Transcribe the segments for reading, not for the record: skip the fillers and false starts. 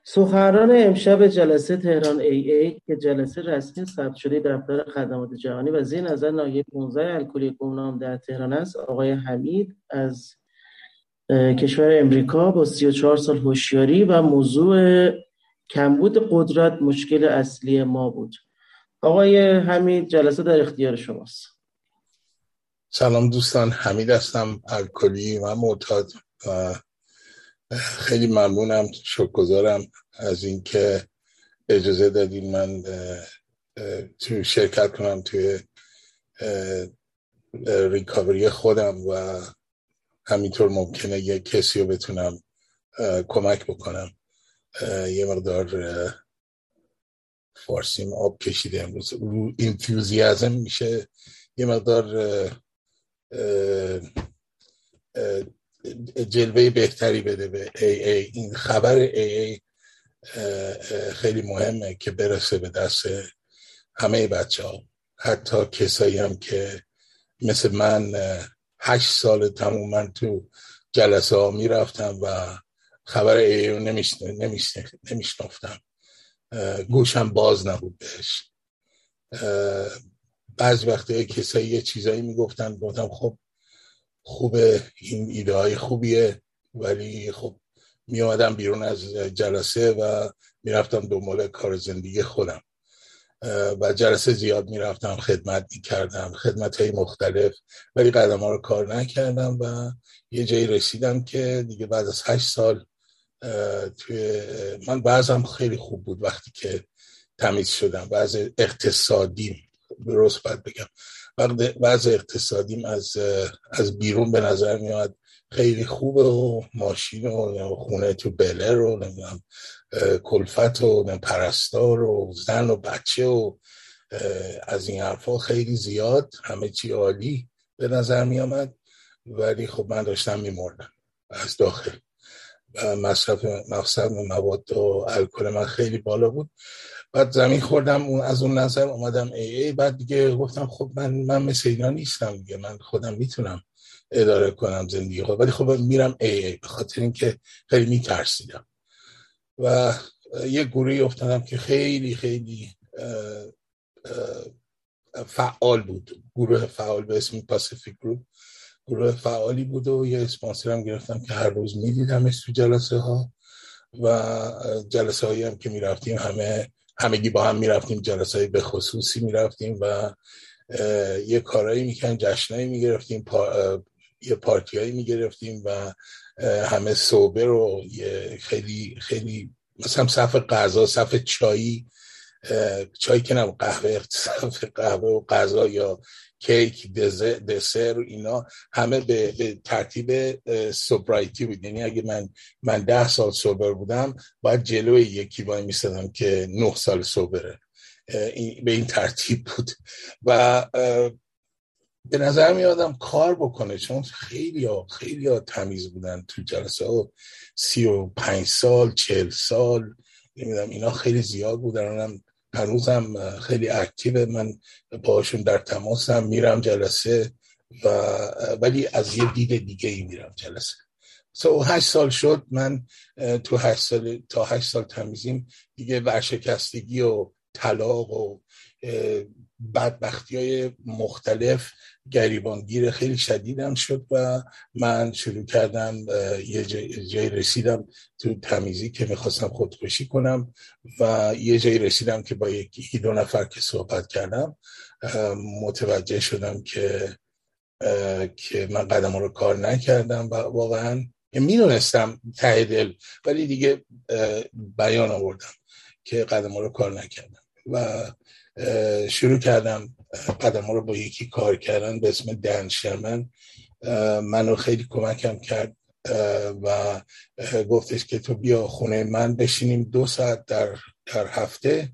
سخنران امشب جلسه تهران AA که جلسه رسمی ثبت شده دفتر خدمات جهانی و زیر نظر نایب 15 الکلی گمنام در تهران است، آقای حمید از کشور امریکا با 34 سال هوشیاری و موضوع کمبود قدرت مشکل اصلی ما بود. آقای حمید، جلسه در اختیار شماست. سلام دوستان، حمید هستم، الکلی و معتاد. خیلی ممنونم، شکرگزارم از اینکه اجازه دادین من تو شرکت کنم توی ریکاوری خودم و همینطور ممکنه یه کسی رو بتونم کمک بکنم. یه مقدار فارسیم آب کشیده امروز رو انتوزیازم میشه یه مقدار جلوه بهتری بده به AA. این خبر AA خیلی مهمه که برسه به دست همه بچه ها، حتی کسایی هم که مثل من 8 سال تموم من تو جلسه ها میرفتم و خبر AA رو نمیشنفتم، گوشم باز نبود بهش. بعضی وقتا کسایی یه چیزایی میگفتن، گفتم خب خوبه، این ایده های خوبیه، ولی خب می اومدم بیرون از جلسه و میرفتم دنبال کار زندگی خودم و جلسه زیاد میرفتم، خدمت میکردم، خدمت های مختلف، ولی قدم ها رو کار نکردم و یه جایی رسیدم که دیگه بعد از 8 سال توی من بعضم خیلی خوب بود وقتی که تمیز شدم. بعض اقتصادیم، درست باید بگم، بعض اقتصادیم از بیرون به نظر میاد خیلی خوبه و ماشین و خونه تو بلر و نمیدونم کلفت و پرستار و زن و بچه و از این حرفا خیلی زیاد، همه چی عالی به نظر می آمد، ولی خب من داشتم میمردم از داخل. مصرف مواد و الکل من خیلی بالا بود. بعد زمین خوردم از اون نظر اومدم AA. بعد دیگه گفتم خب من مثل اینا نیستم دیگه، من خودم میتونم اداره کنم زندگی خود، ولی خب میرم AA به خاطر اینکه خیلی میترسیدم و یه گروهی افتادم که خیلی خیلی فعال بود، گروه فعال به اسم پاسیفیک گروپ، گروه فعالی بود و یه اسپانسرم گرفتم که هر روز میدیدمش تو جلسه ها و جلسه هایی هم که میرفتیم همگی با هم میرفتیم، جلسه های به خصوصی میرفتیم و یه کارهایی میکنیم، جشنایی میگرفتیم، یه پارتی هایی میگرفتیم و همه صوبه رو خیلی خیلی مثلا صف غذا، صف چایی که نم قهوه، صف قهوه و غذا یا کیک، دسر اینا همه به ترتیب سوبرایتی بود. یعنی اگه من 10 سال سوبر بودم باید جلوی یکی وای میستادم که 9 سال سوبره. به این ترتیب بود و به نظر می آدم کار بکنه، چون خیلی ها تمیز بودن تو جلسه ها، 35 سال 40 سال نمیدونم، اینا خیلی زیاد بودن. هنوزم خیلی اکتیو، من باشون در تماسم، میرم جلسه ولی از یه دید دیگه ای میرم جلسه. 8 سال شد من تو 8 سال تمیزیم دیگه، ورشکستگی و طلاق و بدبختی های مختلف گریبانگیر خیلی شدیدم شد و من شروع کردم یه جایی رسیدم تو تمیزی که میخواستم خودکشی کنم و یه جایی رسیدم که با 1-2 نفر که صحبت کردم متوجه شدم که من قدم رو کار نکردم و واقعا میدونستم ته دل، ولی دیگه بیان آوردم که قدم رو کار نکردم و شروع کردم قدم رو با یکی کار کردن به اسم دن شرمن. منو خیلی کمکم کرد و گفتش که تو بیا خونه من بشینیم 2 ساعت در هفته،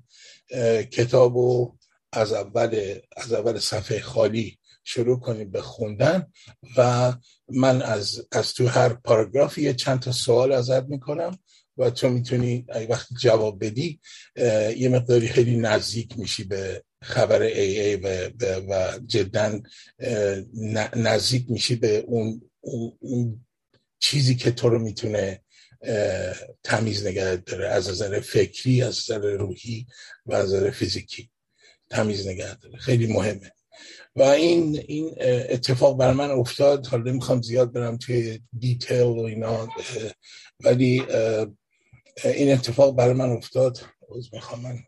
کتابو از اول صفحه خالی شروع کنیم به خوندن و من از تو هر پاراگرافی چند تا سوال ازت میکنم و تو میتونی ای وقتی جواب بدی یه مقداری خیلی نزدیک میشی به خبر AA و جدا نزدیک میشی به اون چیزی که تو رو میتونه تمیز نگه داره، از نظر فکری، از نظر روحی و از نظر فیزیکی تمیز نگه داره. خیلی مهمه و این اتفاق بر من افتاد. حالا نمیخوام زیاد برم توی دیتیل و اینا، ولی این اتفاق بر من افتاد. میخوام من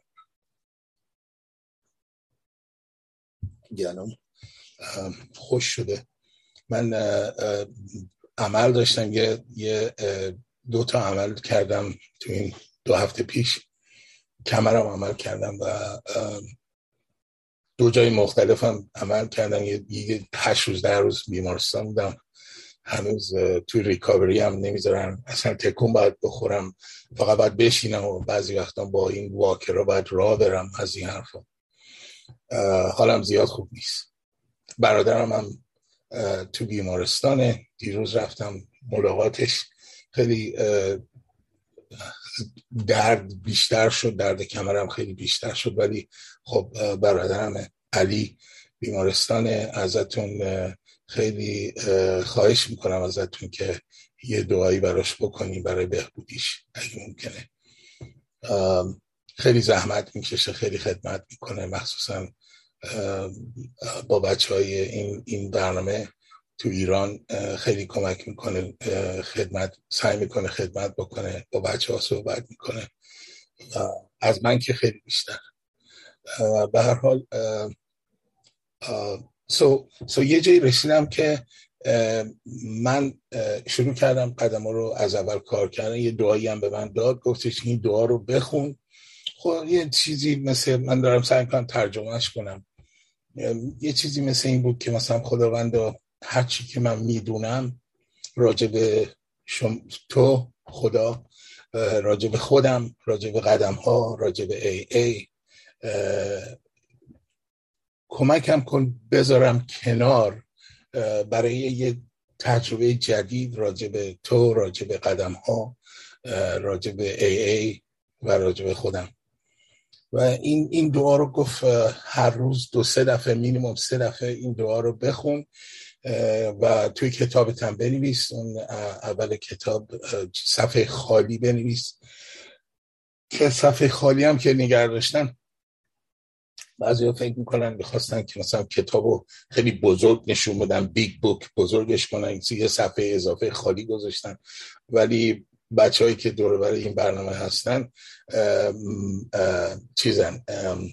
گلوم خوش شده. من عمل داشتم، یه 2 تا عمل کردم تو این 2 هفته پیش. کمرم عمل کردم و 2 جای مختلفم عمل کردم. یه 8 روز 10 روز بیمارستان بودم، هنوز توی ریکاوری هم نمیذارن اصلا تکون باید بخورم، فقط باید بشینم و بعضی وقتا با این واکرها باید راه برم. از این حرفا حالم زیاد خوب نیست. برادرم هم تو بیمارستانه، دیروز رفتم ملاقاتش. خیلی درد بیشتر شد، درد کمرم خیلی بیشتر شد، ولی خب برادرم علی بیمارستانه. ازتون خیلی خواهش میکنم ازتون که یه دعایی براش بکنیم برای بهبودیش اگه ممکنه. خیلی زحمت میکشه، خیلی خدمت میکنه، مخصوصا با بچهای این برنامه تو ایران خیلی کمک میکنه، سعی میکنه خدمت بکنه، با بچه ها صحبت میکنه، از من که خیلی بیشتر. به هر حال یه جایی رسیدم که من شروع کردم قدم رو از اول کار کردن. یه دعایی هم به من داد، گفتش این دعا رو بخون. خب یه چیزی مثل، من دارم سعی کنم ترجمهش کنم، یه چیزی مثل این بود که مثلا خداوندا هر چی که من میدونم راجع به تو خدا، راجع به خودم، راجع به قدم ها، راجع به ای کمکم کن بذارم کنار برای یه تجربه جدید راجع به تو، راجع به قدم ها، راجع به ای و راجع به خودم. و این دعا رو گفت هر روز 2-3 دفعه، مینیمم 3 دفعه این دعا رو بخون و توی کتابت هم بنویس. اون اول کتاب صفحه خالی بنویس، که صفحه خالی هم که نگه داشتن بعضی ها فکر میکنن بخواستن که مثلا کتابو خیلی بزرگ نشون بدن، بیگ بوک بزرگش کنن، یه صفحه اضافه خالی گذاشتن. ولی بچه‌هایی که دور بر این برنامه هستن چیزن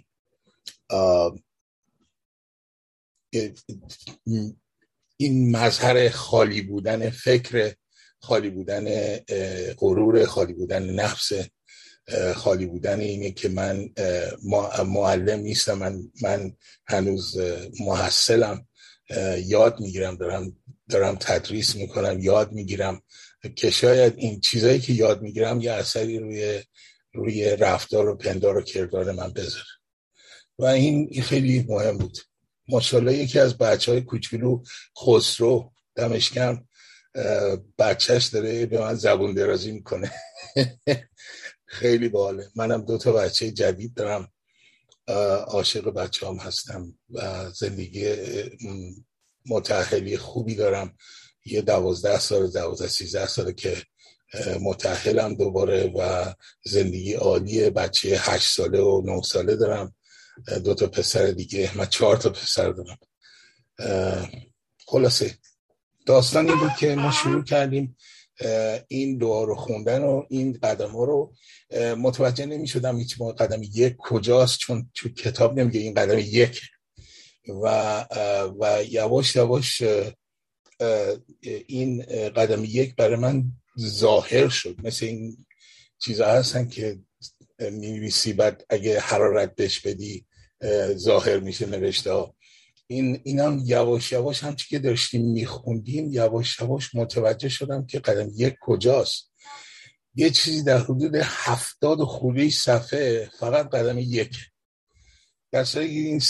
این مظهر خالی بودن فکر، خالی بودن غرور، خالی بودن نفس، خالی بودن اینه که من معلم نیستم، من هنوز محصلم، یاد میگیرم، دارم تدریس میکنم، یاد میگیرم، که شاید این چیزایی که یاد میگیرم یه اثری روی رفتار و پندار و کردار من بذاره. و این خیلی مهم بود. ماشاءالله یکی از بچهای کوچولو، خسرو دمشکم، بچهش داره به من زبون درازی میکنه. خیلی باحاله. منم 2 تا بچه جدید دارم، عاشق بچه‌ام هستم و زندگی متأهلی خوبی دارم. یه 12 سال 13 ساله که متأهلم دوباره و زندگی عالیه. بچه 8 ساله و 9 ساله دارم، 2 تا پسر دیگه، من 4 تا پسر دارم. خلاصه داستان این بود که ما شروع کردیم این دعا رو خوندن و این قدم ها رو. متوجه نمی شدم هیچ موقع قدم 1 کجاست، چون تو کتاب نمیگه این قدم 1 و یواش یواش این قدم 1 برای من ظاهر شد. مثل این چیزا هستن که می‌نویسی بعد اگه حرارت بهش بدی ظاهر میشه نوشته ها. این هم یواش یواش همچی که داشتیم میخوندیم یواش یواش متوجه شدم که قدم 1 کجاست. یه چیزی در حدود 70 خورده صفحه فقط قدم 1، در صورتی این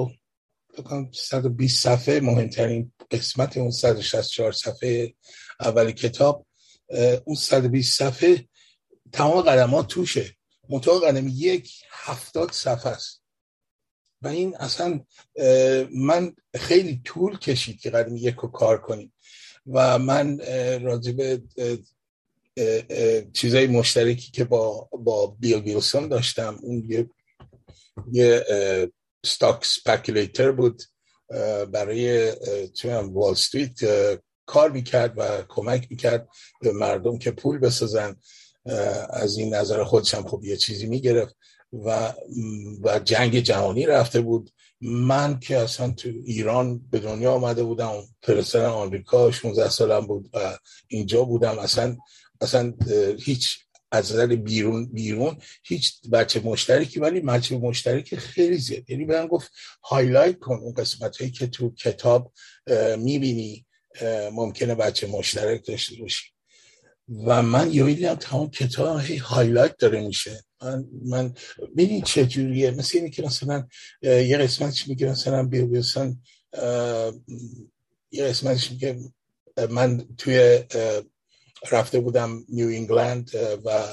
120 صفحه مهمترین قسمت اون 164 صفحه اول کتاب، اون 120 صفحه تمام قدم ها توشه. منتها قدم 1 70 صفحه است و این اصلا من خیلی طول کشید که قدم 1 رو کار کنیم. و من راجب چیزای مشترکی که با بیل ویلسون داشتم. اون یه ستاک سپکولیتر بود برای وال استریت، کار میکرد و کمک میکرد به مردم که پول بسازن. از این نظر خودش هم خب یه چیزی میگرفت و جنگ جهانی رفته بود. من که اصلا تو ایران به دنیا آمده بودم، فرستادن آمریکا، 16 سالم بود و اینجا بودم. اصلا هیچ از نظر بیرون هیچ بچه مشترکی، ولی بچه مشترکی خیلی زیاد. یعنی من گفت هایلایت کن اون قسمتایی که تو کتاب میبینی ممکنه بچه مشترک داشته باشی. و من یه دیدم تمام کتاب هایلایت داره میشه. من ببینید چه جوریه، مثل اینی که مثلا یه قسمتش میگه مثلا بیل ویلسون، یه قسمتش میگه من توی رفته بودم نیو انگلند و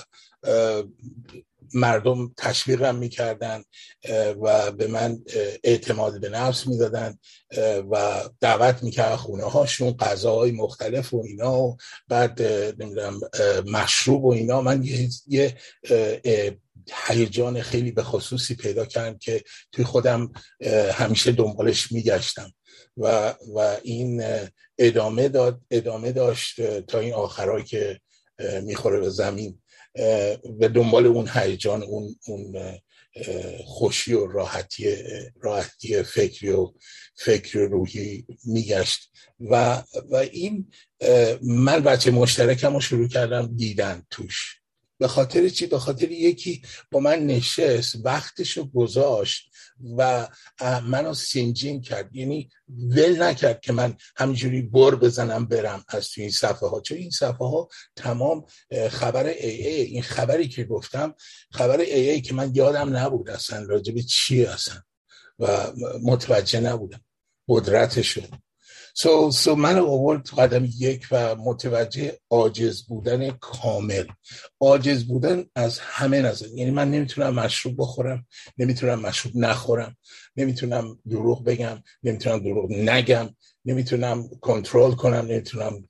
مردم تشویقم میکردن و به من اعتماد به نفس میدادن و دعوت میکرد خونه هاشون، غذاهای مختلف و اینا، و بعد نمیدونم مشروب و اینا. من یه هیجان خیلی به خصوصی پیدا کردم که توی خودم همیشه دنبالش میگشتم و این ادامه داشت تا این آخرایی که میخوره به زمین. به دنبال اون هیجان، اون خوشی و راحتی فکری و روحی میگشت و این من بچه مشترکم رو شروع کردم دیدن توش. به خاطر چی؟ به خاطر یکی با من نشست، وقتشو گذاشت و منو سینجین کرد، یعنی ول نکرد که من همینجوری بر بزنم برم از توی این صفحه ها. چون این صفحه ها تمام خبر این خبری که گفتم، خبر که من یادم نبود اصلا راجب چیه اصلا و متوجه نبودم قدرتشو. من آورد تو قدم یک و متوجه عاجز بودن کامل، عاجز بودن از همه نظر. یعنی من نمیتونم مشروب بخورم، نمیتونم مشروب نخورم، نمیتونم دروغ بگم، نمیتونم دروغ نگم، نمیتونم کنترل کنم، نمیتونم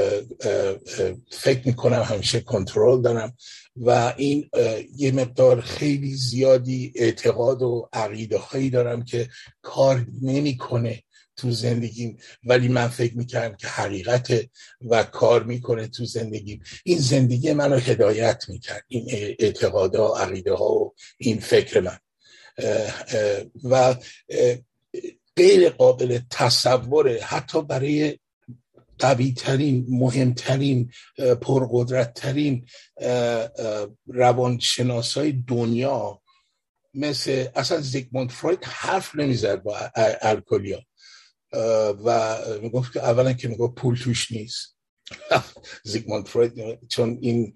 فکر میکنم همیشه کنترل دارم. و این یه مقدار خیلی زیادی اعتقاد و عقیده هایی دارم که کار نمیکنه تو زندگیم، ولی من فکر میکردم که حقیقته و کار میکنه تو زندگیم. این زندگی منو هدایت میکرد، این اعتقادها، عقیده ها و این فکر من و غیر قابل تصوره حتی برای قوی ترین، مهمترین، پرقدرت ترین روانشناسای دنیا مثل اصلا زیگموند فروید حرف نمیزد با الکلیا و میگفت که اولا که میگفت پول توش نیست. زیگموند فروید چون این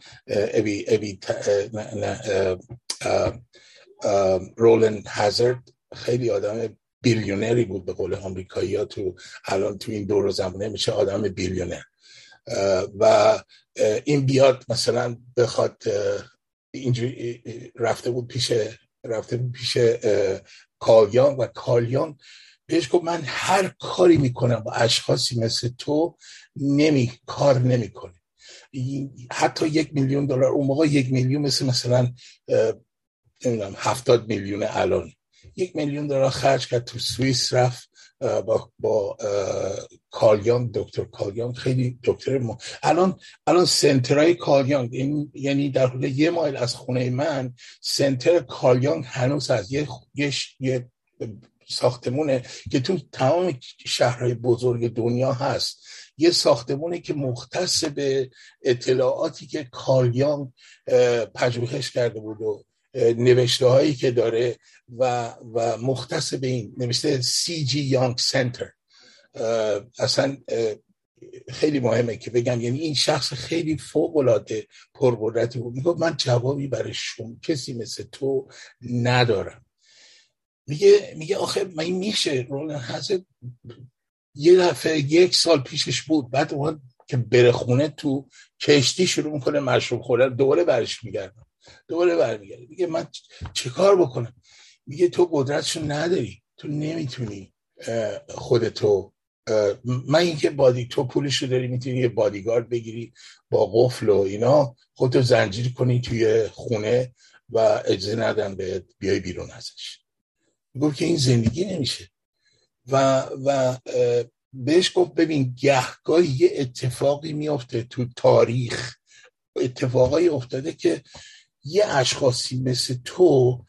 رولند هازارد خیلی آدم بیلیونری بود به قول آمریکایی ها، الان تو این دور و زمانه میشه آدم بیلیونر و این بیاد مثلا بخواد اینجوری رفته بود پیش کالیان و کالیان بهش گفت من هر کاری میکنم با اشخاصی مثل تو کار نمیکنه. حتی $1,000,000 اون موقع 1,000,000 مثلا نمیدونم 70 میلیون الان. $1,000,000 خرج کرد تو سوئیس، رفت با کالیان، دکتر کالیان، خیلی دکتر الان سنترهای کالیان، یعنی در حدود 1 مایل از خونه من سنتر کالیان هنوز هست. یه ساختمونه که تو تمام شهرهای بزرگ دنیا هست، یه ساختمونه که مختص به اطلاعاتی که کالیان پژوهش کرده بود و نوشته هایی که داره و مختص به این نوشته C.G. یانگ سنتر. اصلا خیلی مهمه که بگم، یعنی این شخص خیلی فوق‌العاده پرقدرتی بود. میگه من جوابی برای شما کسی مثل تو ندارم. میگه آخه من میشه رولند هازارد یه دفعه 1 سال پیشش بود، بعد اون که بره خونه تو کشتی شروع میکنه مشروب خوردن، دوباره برمیگرده. میگه من چه کار بکنم؟ میگه تو قدرتشو نداری، تو نمیتونی خودتو من اینکه تو پولشو داری میتونی یه بادیگارد بگیری با قفل و اینا، خودتو زنجیر کنی توی خونه و اجازه ندن بهت بیای بیرون ازش. گفت که این زندگی نمیشه و بهش گفت ببین گهگاهی یه اتفاقی میفته تو تاریخ، اتفاقایی افتاده که یه اشخاصی مثل تو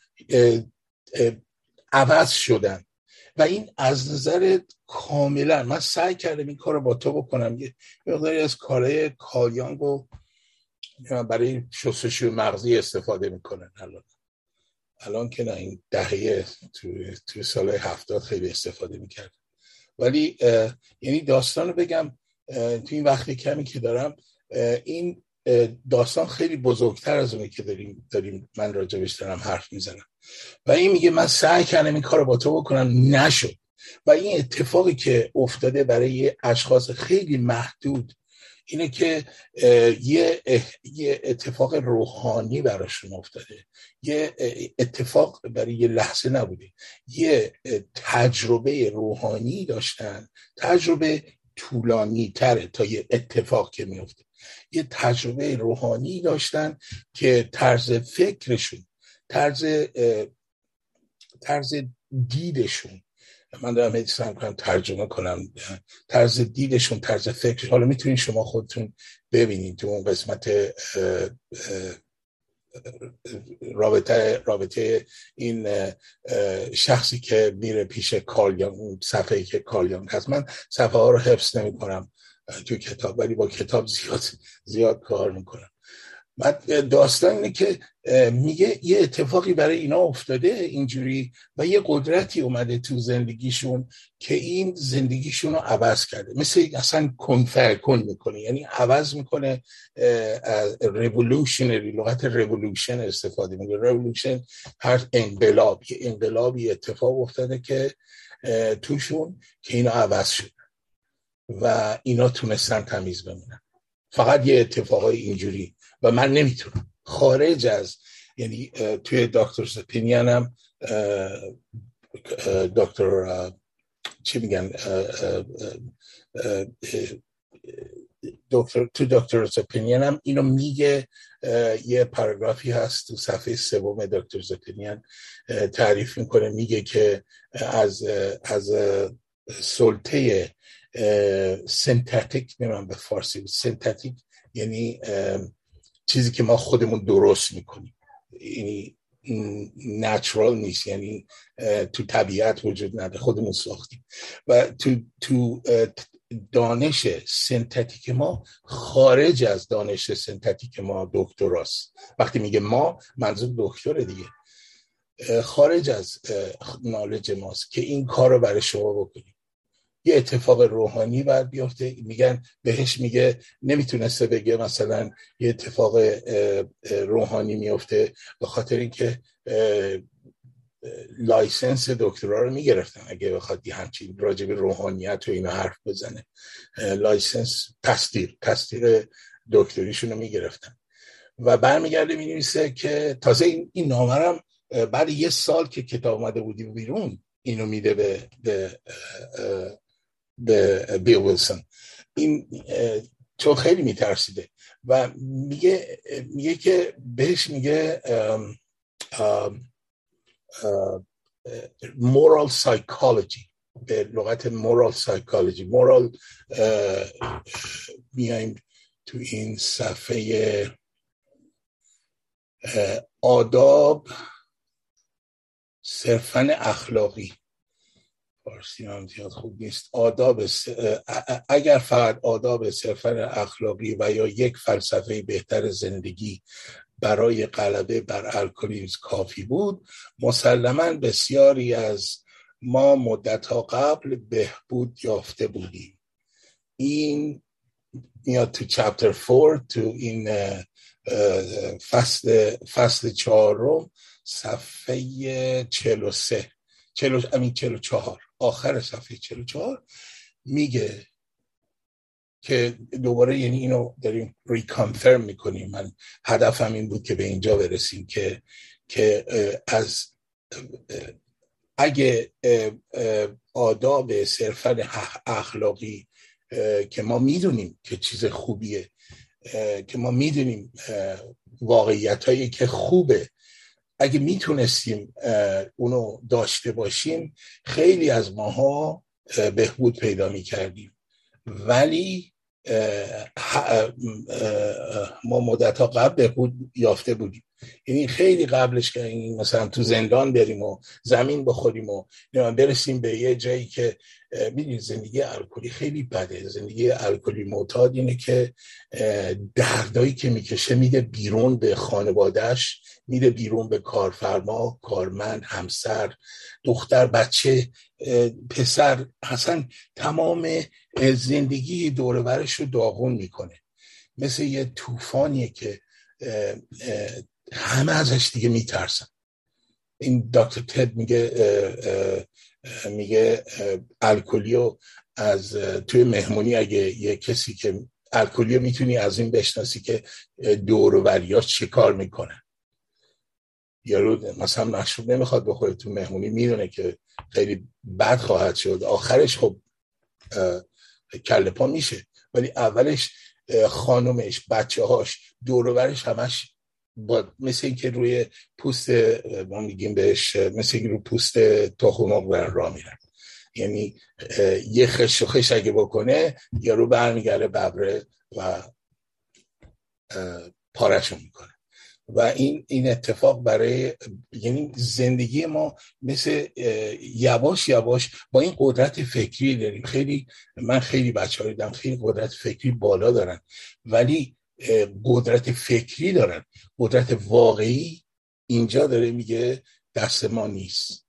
عوض شدن و این از نظر کاملا، من سعی کردم این کار رو با تو بکنم، یه مقداری از کارهای کالیانگو برای شستشوی مغزی استفاده میکنن الان که نه، این دهه تو سال 70 خیلی استفاده میکرد. ولی یعنی داستان رو بگم تو این وقتی کمی که دارم، این داستان خیلی بزرگتر از اونه که داریم من راجبش دارم حرف میزنم و این میگه من سعی کردم این کار رو با تو بکنم، نشد. و این اتفاقی که افتاده برای اشخاص خیلی محدود اینه که یه اتفاق روحانی براشون افتاده، یه اتفاق برای یه لحظه نبوده، یه تجربه روحانی داشتن، تجربه طولانی تره تا یه اتفاق که میفته، یه تجربه روحانی داشتن که طرز فکرشون، طرز دیدشون، من دارم حساب کنم ترجمه کنم، طرز دیدشون، طرز فکرشون، حالا میتونید شما خودتون ببینید تو اون قسمت رابطه این شخصی که میره پیش کالیان، اون صفحه‌ای که کالیان هست. من صفحه ها رو حفظ نمی کنم تو کتاب، ولی با کتاب زیاد کار میکنم. بعد داستان اینه که میگه یه اتفاقی برای اینا افتاده اینجوری و یه قدرتی اومده تو زندگیشون که این زندگیشون رو عوض کرده، مثل اصلا کنفرکن میکنه، یعنی عوض میکنه. ریولوشنری، لغت ریولوشن استفاده میکنه. ریولوشن هر انقلابی اتفاق افتاده که توشون که اینا عوض شد و اینا تونستن تمیز بمونن. فقط یه اتفاقای اینجوری و من نمیتونم خارج از، یعنی توی دکترز اپینین هم دکتر چی میگن، تو دکترز اپینین هم اینو میگه. یه پاراگرافی هست تو صفحه 3 دکترز اپینین تعریف میکنه، میگه که از سلطه سنتتیک، میرم به فارسی، سنتتیک یعنی چیزی که ما خودمون درست میکنیم، یعنی نچرال نیست، یعنی تو طبیعت وجود نداره، خودمون ساختیم. و تو دانش سنتتیک ما، خارج از دانش سنتتیک ما دکتراست. وقتی میگه ما، منظور دکتره دیگه، خارج از نالج ماست که این کار رو برای شما بکنیم. یه اتفاق روحانی بعد بیفته، میگن بهش، میگه نمیتونسته بگه مثلا یه اتفاق روحانی میفته به خاطر اینکه لایسنس دکترا رو میگرفتن اگه بخواد یه همچین راجع به روحانیت و اینا حرف بزنه. لایسنس تصدیق دکتریشون رو میگرفتن و برمیگرده مینویسه که تازه این نامرم بعد یه سال که کتاب اومده بودی بیرون اینو میده به بیل ویلسون. این چون خیلی میترسیده و میگه که بهش میگه moral psychology، به لغت moral psychology. moral میایم تو این صفحه آداب صرفاً اخلاقی، فارسی هم زیاد خوب نیست، اگر فقط آداب صرفاً اخلاقی و یا یک فلسفه بهتر زندگی برای غلبه بر الکلیسم کافی بود، مسلماً بسیاری از ما مدت‌ها قبل بهبود یافته بودیم. این میاد تو چپتر 4، تو این فصل 4 صفحه 44، آخر صفحه 44 میگه که دوباره، یعنی اینو داریم ریکانفرم میکنیم. من هدفم این بود که به اینجا برسیم که از اگه آداب صرفا اخلاقی که ما میدونیم که چیز خوبیه، که ما میدونیم واقعیتایی که خوبه، اگه میتونستیم اونو داشته باشیم خیلی از ماها بهبود پیدا میکردیم. ولی ما مدت‌ها قبل بهبود یافته بودیم، یعنی خیلی قبلش که مثلا تو زندان بریم و زمین بخوریم و برسیم به یه جایی که میدونید زندگی الکلی خیلی بده. زندگی الکلی معتاد اینه که دردایی که میکشه میده بیرون به خانوادهش، میده بیرون به کارفرما، کارمند، همسر، دختر، بچه، پسر، اصلا تمام زندگی دور و برش رو داغون میکنه. مثل یه طوفانیه که همه ازش دیگه میترسن. این دکتر تد میگه الکلیو از توی مهمونی اگه یه کسی که الکلیو میتونی از این بشناسی که دور و بریاش چی کار میکنن. یارو مثلا مشروب نمیخواد بخوره تو مهمونی، میدونه که خیلی بد خواهد شد، آخرش خب کله پا میشه، ولی اولش خانومش، بچه هاش، دور و برش همش مثل این که روی پوست، ما میگیم بهش مثل این که روی پوست تخم مرغ راه میرن. یعنی یه خش و خش اگه بکنه یارو برمیگره ببره و پارشون میکنه. و این اتفاق برای، یعنی زندگی ما مثل یواش یواش با این قدرت فکری داریم. من خیلی بچه‌ها دیدم خیلی قدرت فکری بالا دارن، ولی قدرت فکری دارن، قدرت واقعی اینجا داره میگه دست ما نیست.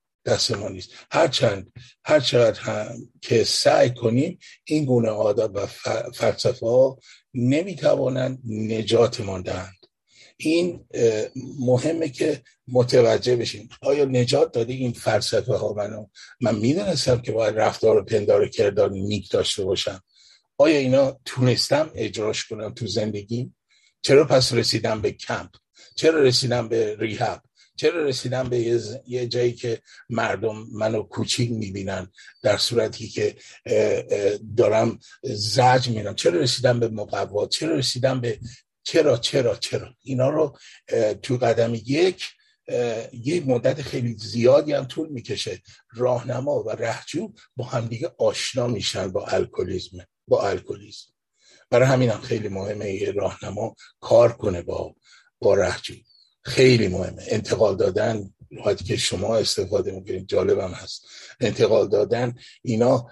هرچقدر هم که سعی کنیم این گونه آداب و فلسفه ها نمیتوانند نجاتمان دهند. این مهمه که متوجه بشیم. آیا نجات داده این فلسفه ها من میدونستم که باید رفتار و پندار و کردار نیک داشته باشم. آیا اینا تونستم اجراش کنم تو زندگی؟ چرا پس رسیدم به کمپ؟ چرا رسیدم به ریهاب؟ چرا رسیدم به یه جایی که مردم منو کوچیک میبینن در صورتی که دارم زجر میرم؟ چرا رسیدم به مقوات؟ چرا رسیدم به چرا اینا رو تو قدم یک مدت خیلی زیادی هم طول میکشه. راهنما و رهجو با همدیگه آشنا میشن با الکلیسم. برای همین هم خیلی مهمه یه راهنما کار کنه با رهجو. خیلی مهمه. انتقال دادن، وقتی که شما استفاده میکنید جالبم هست، انتقال دادن اینا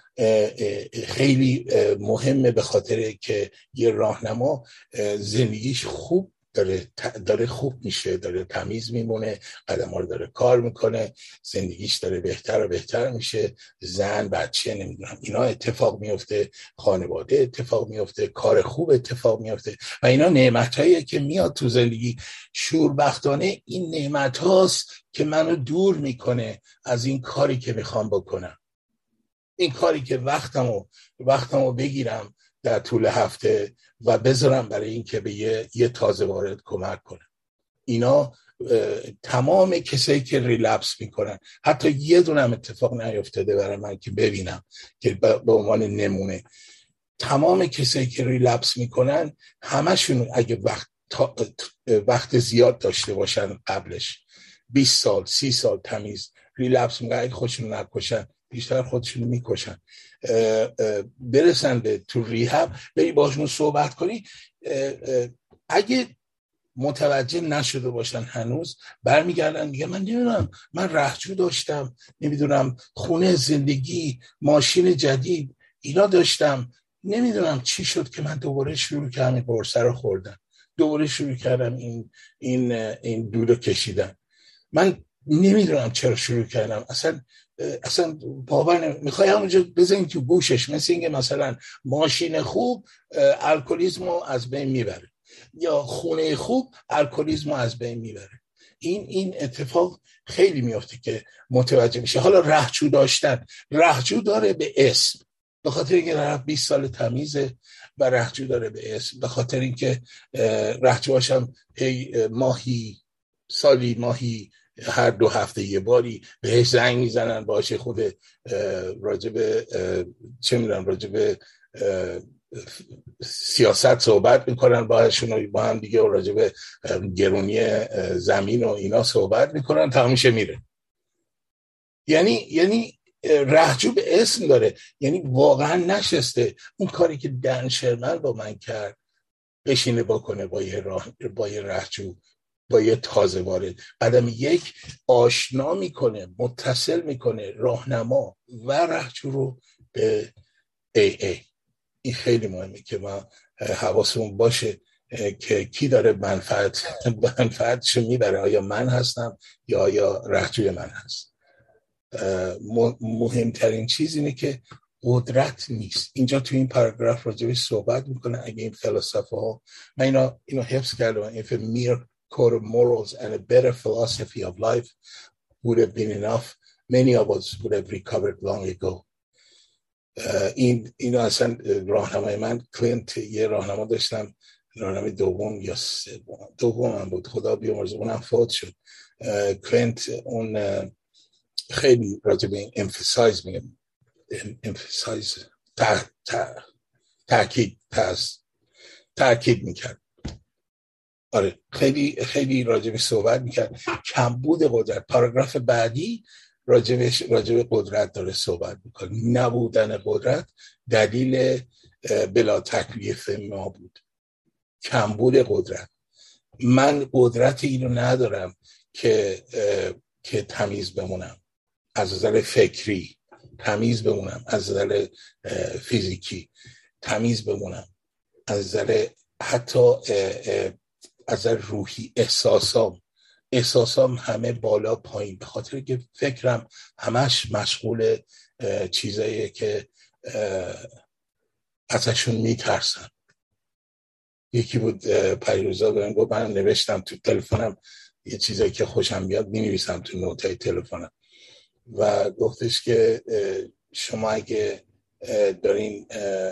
خیلی مهمه، به خاطر که یه راهنما زندگیش خوب داره خوب میشه، داره تمیز میمونه، قدم‌ها رو داره کار میکنه، زندگیش داره بهتر و بهتر میشه، زن، بچه، نمیدونم اینا اتفاق میفته، خانواده اتفاق میفته، کار خوب اتفاق میفته و اینا نعمتاییه که میاد تو زندگی. شوربختانه این نعمت هاست که منو دور میکنه از این کاری که میخوام بکنم، این کاری که وقتمو بگیرم در طول هفته و بذارم برای این که به یه تازه وارد کمک کنم. اینا تمام کسایی که ریلپس میکنن، حتی یه دونم اتفاق نیفتاده برای من که ببینم که به عنوان نمونه، تمام کسایی که ریلپس میکنن همشون اگه وقت زیاد داشته باشن قبلش 20 سال 30 سال تمیز ریلپس میکنن، اگه خودشون نکشن بیشتر خودشون میکشن، برسن به تو ریهاب، بری باشون صحبت کنی، اگه متوجه نشده باشن هنوز برمیگردن میگه من نمیدونم، من رهجو داشتم، نمیدونم خونه، زندگی، ماشین جدید اینا داشتم، نمیدونم چی شد که من دوباره شروع کردم این قرصه رو خوردم، دوباره شروع کردم این دودو کشیدن، من نمیدونم چرا شروع کردم، اصلا باور میخوای همونجا بزنید تو گوشش، مثل اینکه مثلا ماشین خوب الکلیسمو از بین میبره یا خونه خوب الکلیسمو از بین میبره. این اتفاق خیلی میفته که متوجه میشه. حالا رهجو داشتن، رهجو داره به اسم، به خاطر اینکه 20 سال تمیزه و رهجو داره به اسم، به خاطر اینکه رهجوهاش هم ماهی هر 2 هفته یه باری بهش زنگ میزنن، باشه خود راجب چه میدونم راجب سیاست صحبت میکنن باهاشون، با هم دیگه راجب گرونی زمین و اینا صحبت میکنن، تمامش میره. یعنی رهجو به اسم داره، یعنی واقعا نشسته اون کاری که دن شرمن با من کرد بشینه بکنه با یه رهجو، با یه تازه وارد. قدم 1 آشنا میکنه، متصل میکنه راهنما و رهجو رو به ای. این خیلی مهمه که ما حواسمون باشه که کی داره منفعتشو میبره، آیا من هستم یا آیا رهجوی من هست. مهمترین چیز اینه که قدرت نیست. اینجا تو این پاراگراف راجبش صحبت میکنه. اگه این فلسفه ها، من اینو حفظ کردم، if a mere code of morals and a better philosophy of life would have been enough, many of us would have recovered long ago. اینو اصلا راهنمای من کلینت، یه راهنما داشتم، راهنمای دوم یا دوم بود، خدا بیامرزه، اونم فوت شد. کلینت اون خیلی راجع به این emphasize میگم، تأکید میکرد. آره خیلی خیلی راجع به صحبت میکرد. کمبود قدرت، پاراگراف بعدی راجع به قدرت داره صحبت میکنه. نبودن قدرت دلیل بلا تکلیف ما بود. کمبود قدرت، من قدرت اینو ندارم که تمیز بمونم از نظر فکری، تمیز بمونم از نظر فیزیکی، تمیز بمونم از نظر حتی از نظر روحی. احساسام همه بالا پایین، به خاطر که فکرم همش مشغول چیزاییه که ازشون میترسم. یکی بود پریروزا بهم گفت، من نوشتم تو تلفنم یه چیزایی که خوشم بیاد مینویسم تو نوتای تلفنم، و گفتش که شما اگه دارین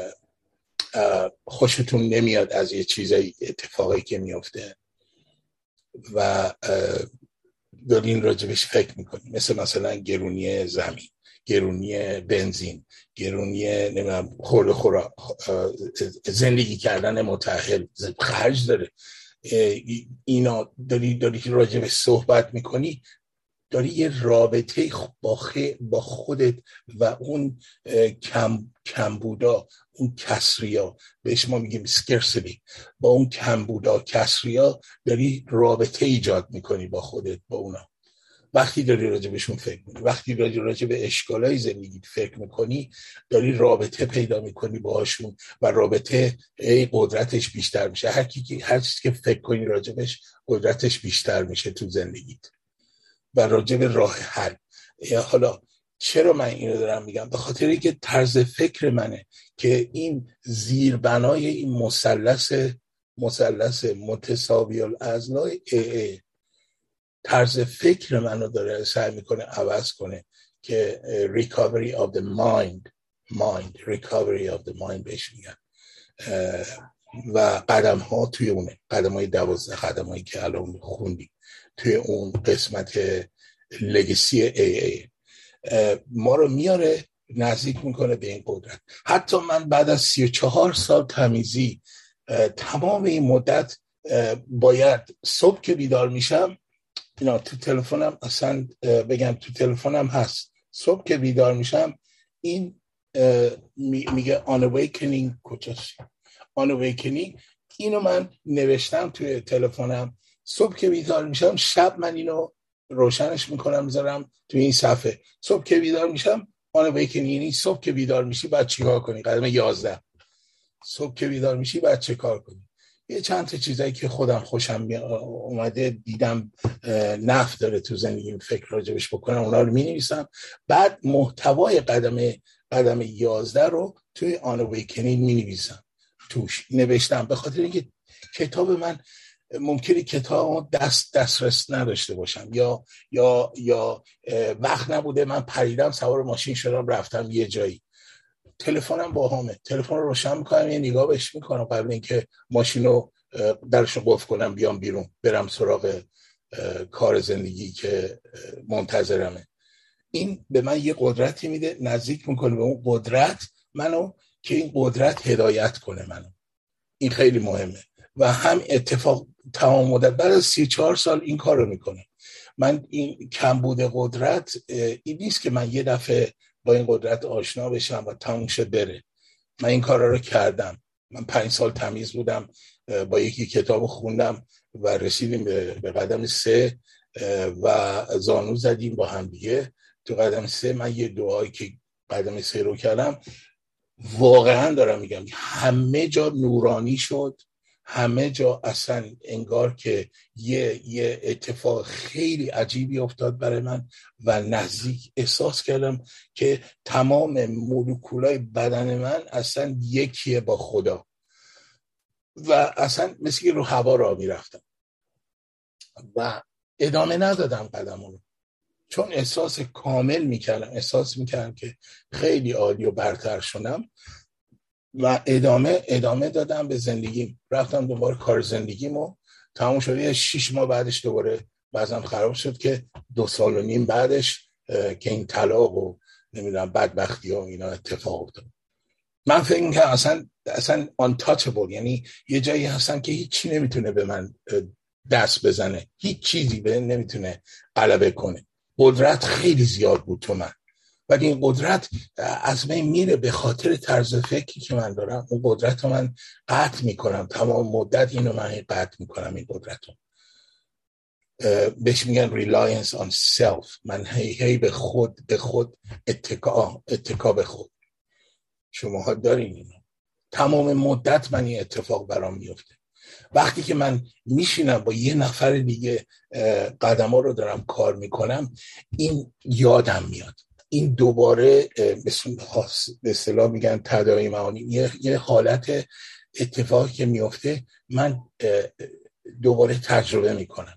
خوشتون نمیاد از یه چیزایی، اتفاقی که میفته و دارین راجبش فکر میکنین، مثلا گرونی زمین، گرونی بنزین، گرونی نمیدونم خورا زندگی کردن متأهل خرج داره، اینا داری راجبش صحبت میکنی، داری یه رابطه با خودت و اون کمبودا، اون کسریا، بهش ما میگیم سکرسیتی، با اون کمبودا کسریا داری رابطه ایجاد میکنی با خودت، با اونا. وقتی داری راجبشون فکر میکنی، وقتی راجب اشکالای زندگی فکر میکنی، داری رابطه پیدا میکنی باهاشون و رابطه قدرتش بیشتر میشه. هر چیزی که فکر کنی راجبش قدرتش بیشتر میشه تو زندگیت. و راجب راه حل. حالا چرا من اینو دارم میگم؟ به خاطر اینکه طرز فکر منه که این زیربنای این مثلث متساوی الاضلاع طرز فکر منو داره سعی میکنه عوض کنه که recovery of the recovery of the mind بهش میگن. و قدم ها توی اونه، قدم های 12 قدم هایی که الان خوندی توی اون قسمت لگسی AA ما رو میاره نزدیک میکنه به این قدرت. حتی من بعد از 34 سال تمیزی تمام این مدت باید صبح که بیدار میشم، اینا تو تلفنم اصلا بگم تو تلفنم هست، صبح که بیدار میشم این میگه on awakening، کجاست on awakening، اینو من نوشتم توی تلفنم. صبح که بیدار میشم، شب من اینو روشنش میکنم میذارم توی این صفحه. صبح که بیدار میشم on awakening، یعنی صبح که بیدار میشی باید چیکار کنی؟ قدم 11 صبح که بیدار میشی باید چه کار کنی؟ یه چند تا چیزایی که خودم خوشم اومده دیدم نفع داره تو زندگیم فکر راجبش بکنم، اونا رو می‌نویسم. بعد محتوای قدم 11 رو توی on awakening می‌نویسم، توش نوشتم. به خاطر اینکه کتاب من ممکنه کتاب دسترس نداشته باشم یا وقت نبوده، من پریدم سوار ماشین شدم رفتم یه جایی، تلفنم باهامه، تلفن رو روشن میکنم یه نگاه بهش میکنم قبل اینکه ماشین رو درش رو قفل کنم بیام بیرون برم سراغ کار زندگی که منتظرمه. این به من یه قدرتی میده، نزدیک میکنه به اون قدرت منو که این قدرت هدایت کنه منو. این خیلی مهمه و هم اتفاق تمام مدت بعد از 34 سال این کار رو میکنه. من این کمبود قدرت این نیست که من یه دفعه با این قدرت آشنا بشم و تموم شه بره. من این کار رو کردم. من 5 سال تمیز بودم، با یکی کتاب خوندم و رسیدیم به قدم 3 و زانو زدیم با هم دیگه. تو قدم 3 من یه دعایی که قدم 3 رو کردم، واقعا دارم میگم همه جا نورانی شد، همه جا اصلا انگار که یه اتفاق خیلی عجیبی افتاد برای من و نزدیک احساس کردم که تمام مولکولای بدن من اصلا یکیه با خدا و اصلا مثل که رو هوا را میرفتم و ادامه ندادم قدمونو، چون احساس کامل میکردم، احساس میکردم که خیلی عالی و برتر شدم و ادامه دادم به زندگیم. رفتم دوباره کار زندگیمو تموم شد. 6 ماه بعدش دوباره وضعم خراب شد که 2.5 سال بعدش که این طلاق و نمیدونم بدبختی ها اینا اتفاق افتاد. من فکر میکنم اصلا untouchable، یعنی یه جایی هستم که هیچی نمیتونه به من دست بزنه، هیچ چیزی به نمیتونه غلبه کنه. قدرت خیلی زیاد بود تو من، ولی این قدرت از من میره به خاطر طرز فکری که من دارم. اون قدرت رو من قطع میکنم، تمام مدت اینو من قطع میکنم. این قدرت رو بهش میگن reliance on self. من هی به خود اتکا به خود. شماها دارین اینو. تمام مدت من این اتفاق برام میفته. وقتی که من میشینم با یه نفر دیگه قدم ها رو دارم کار میکنم، این یادم میاد. این دوباره به اصطلاح میگن تداعی معانی، یه حالت اتفاقی که میفته من دوباره تجربه میکنم.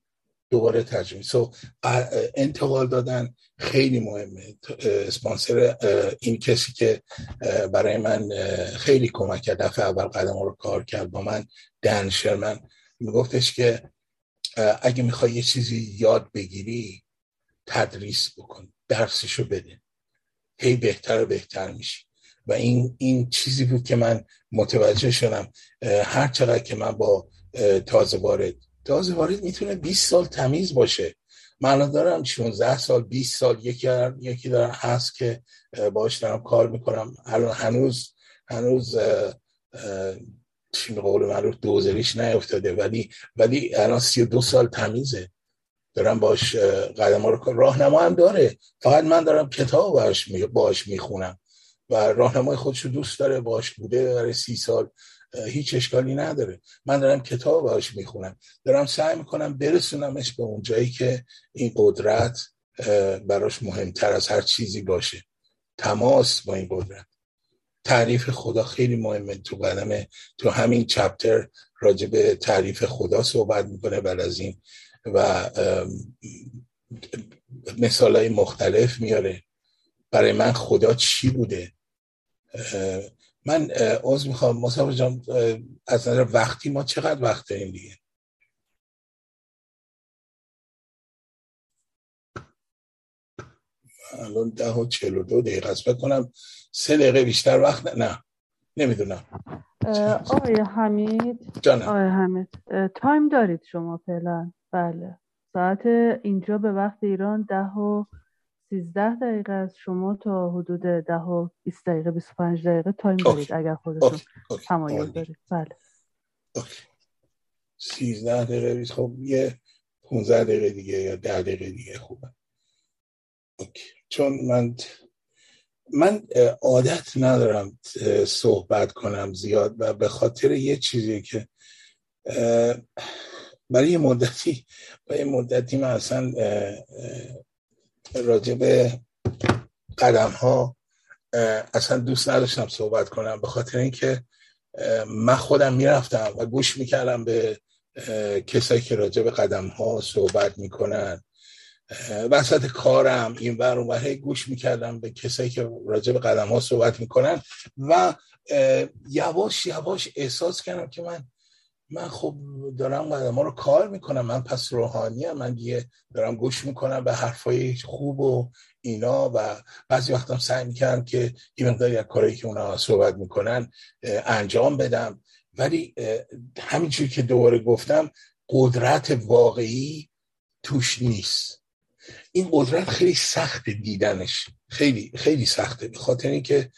انتقال دادن خیلی مهمه. اسپانسر این کسی که برای من خیلی کمک کرد، دفعه اول قدم رو کار کرد با من، دن شرمن، میگفتش که اگه میخوای یه چیزی یاد بگیری تدریس بکن، درسشو بده، هی بهتر و بهتر میشی. و این چیزی بود که من متوجه شدم. هر چقدر که من با تازه وارد میتونه 20 سال تمیز باشه. من الان دارم 16 سال 20 سال یکی دارم هست که باهاش دارم کار میکنم. الان هنوز چی به قول معروف دوزریش نیفتاده، ولی الان 32 سال تمیزه. دارم باهاش قدم‌ها رو راهنما هم داره، فقط من دارم کتاب باهاش میخونم و راهنمای خودشو دوست داره، باهاش بوده برای 30 سال، هیچ اشکالی نداره. من دارم کتاب باهاش میخونم، دارم سعی میکنم برسونمش به اون جایی که این قدرت براش مهمتر از هر چیزی باشه. تماس با این قدرت. تعریف خدا خیلی مهمه. تو همین چپتر راجع به تعریف خدا صحبت میکنه بعد از این و مثالای مختلف میاره. برای من خدا چی بوده؟ من عذر میخوام مصطفی جان، از نظر وقتی ما چقدر وقت داریم دیگه؟ الان 10:42 است. فکر کنم 3 دقیقه بیشتر وقت نمیدونم. آقای حمید تایم دارید شما فعلا؟ بله، ساعت اینجا به وقت ایران 10:13 است. شما تا حدود 10:20 دقیقه 25 دقیقه تایم دارید اگر خودتون تمایل دارید. بله 13 دقیقه. خب یه 15 دقیقه دیگه یا 10 دقیقه دیگه خوبه. اوکی. چون من عادت ندارم صحبت کنم زیاد و به خاطر یه چیزی که برای یه مدتی من اصلا راجع به قدم ها اصلا دوست نداشتم صحبت کنم، به خاطر اینکه من خودم میرفتم و گوش میکردم به کسایی که راجع به قدم ها صحبت میکنن. وسط کارم این ور اون ور گوش میکردم به کسایی که راجع به قدم ها صحبت میکنن و یواش یواش احساس کردم که من من خب دارم آدما رو کار میکنم، من پس روحانیم، من دیگه دارم گوش میکنم به حرفای خوب و اینا و بعضی وقتم سعی میکنم که یه مقداری از کارهایی که اونا صحبت میکنن انجام بدم. ولی همینجوری که دوباره گفتم قدرت واقعی توش نیست. این قدرت خیلی سخته دیدنش، خیلی خیلی سخته، به خاطر اینکه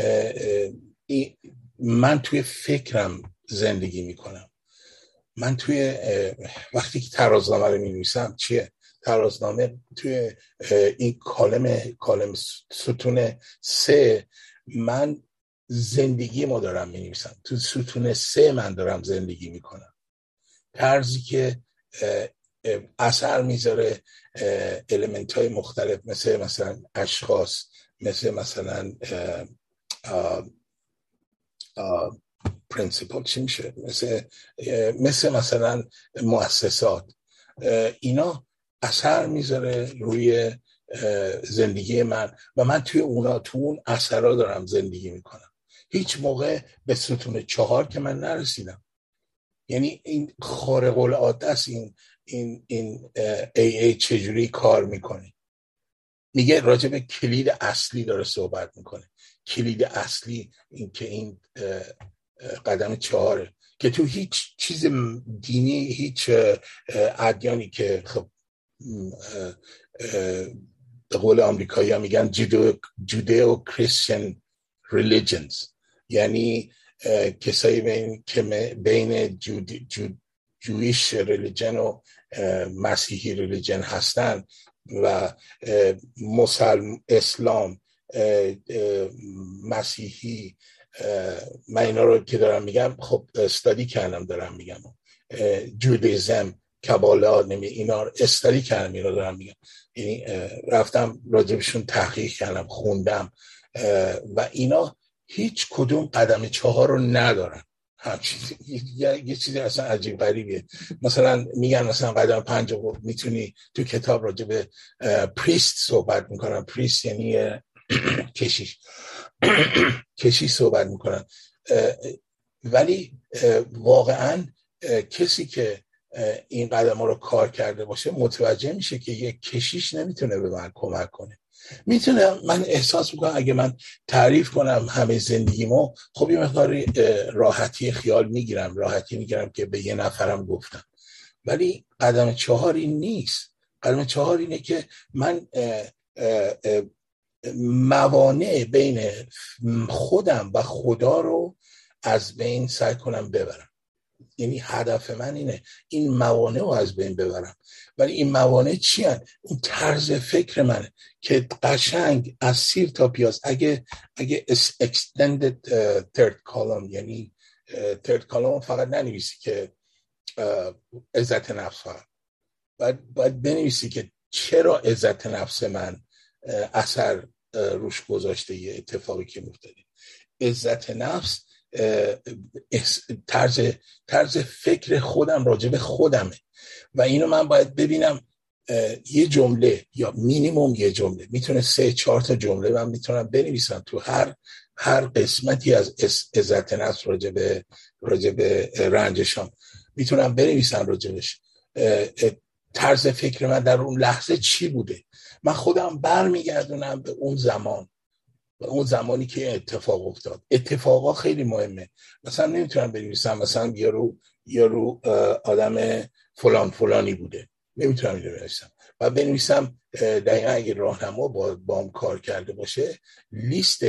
من توی فکرم زندگی میکنم. من توی وقتی که ترازنامه رو می‌نویسم، چیه ترازنامه توی این کالم ستون 3 من زندگی ما دارم می‌نویسم، تو ستون 3 من دارم زندگی میکنم. طرزی که اثر میذاره الیمنت های مختلف، مثلا اشخاص، مثلا پرینسیپل چی میشه، مثلا مؤسسات، اینا اثر میذاره روی زندگی من و من توی اون اثرها دارم زندگی میکنم. هیچ موقع به ستون 4 که من نرسیدم. یعنی این خارق العاده است. این AA چجوری کار میکنه. میگه راجع به کلید اصلی داره صحبت میکنه. کلید اصلی این که این قدم 4 که تو هیچ چیز دینی، هیچ ادیانی که خب به قول آمریکایی ها میگن جودئو کریستین ریلیجنز، یعنی کسایی بین جویش ریلیجن و مسیحی ریلیجن هستن و اسلام، مسیحی، من اینا رو که دارم میگم خب استادی کردم، دارم میگم جودیزم، کبالا، اینا رو استادی کردم، اینا دارم میگم، یعنی رفتم راجبشون تحقیق کردم، خوندم و اینا هیچ کدوم قدم 4 رو ندارن. یه چیزی اصلا عجیب غریبیه. مثلا میگن مثلا قدم 5 میتونی تو کتاب راجع به پریست صحبت میکنن. پریست یعنی کشیش صحبت میکنن، ولی واقعا کسی که این قدم ها رو کار کرده باشه متوجه میشه که یک کشیش نمیتونه به من کمک کنه. من احساس میکنم اگه من تعریف کنم همه زندگیمو، خب یه مقدار راحتی خیال میگیرم، که به یه نفرم گفتم. ولی قدم 4 این نیست. قدم 4 اینه که من موانع بین خودم و خدا رو از بین سعی کنم ببرم. یعنی هدف من اینه این موانع رو از بین ببرم. ولی این موانع چی هست؟ اون طرز فکر منه که قشنگ از سیر تا پیاز. اگه extended third column، یعنی third column فقط ننویسی که عزت نفس، فقط باید بنویسی که چرا عزت نفس من اثر روش گذاشته، یه اتفاقی که مفتاده. عزت نفس طرز فکر خودم راجع به خودمه و اینو من باید ببینم. یه جمله یا مینیموم یه جمله، میتونه 3-4 تا جمله من میتونم بنویسم تو هر قسمتی از عزت نفس راجع به رنجشم میتونم بنویسم راجبش. طرز فکر من در اون لحظه چی بوده. من خودم برمیگردونم به اون زمانی که اتفاق افتاد. اتفاقا خیلی مهمه. مثلا نمیتونم بنویسم مثلا یارو آدم فلانی بوده، نمیتونم اینو بنویسم. و بنویسم دقیقا اگه راهنما با هم کار کرده باشه، لیست